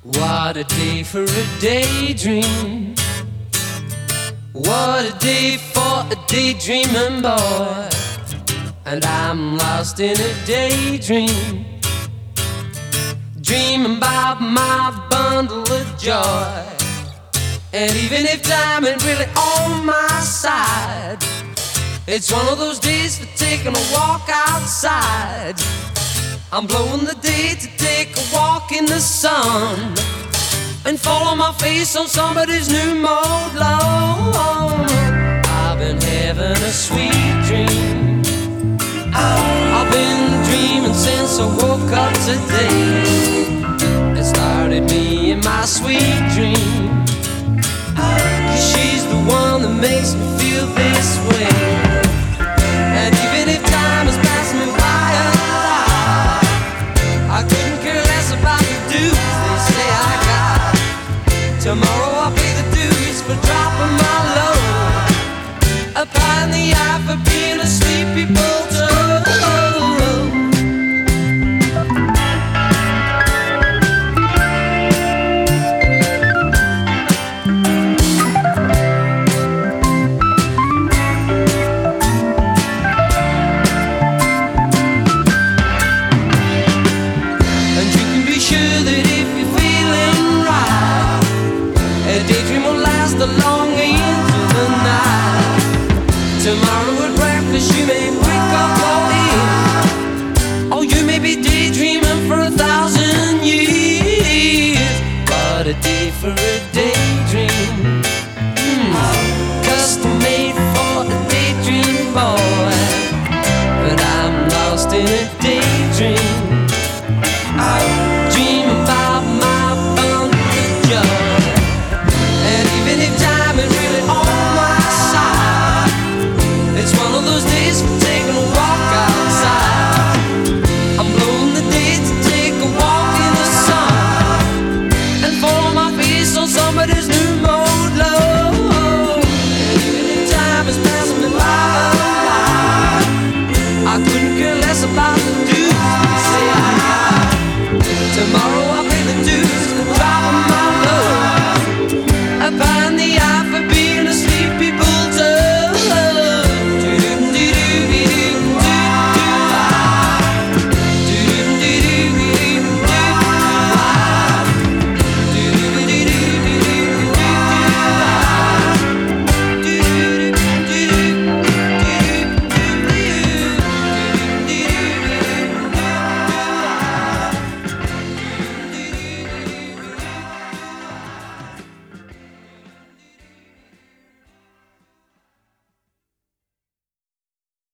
What a day for a daydream. What a day for a daydreaming boy. And I'm lost in a daydream, dreaming about my bundle of joy. And even if time ain't really on my side, it's one of those days for taking a walk outside. I'm blowing the day to take a walk in the sun and follow my face on somebody's new mode lawn. I've been having a sweet dream. I've been dreaming since I woke up today.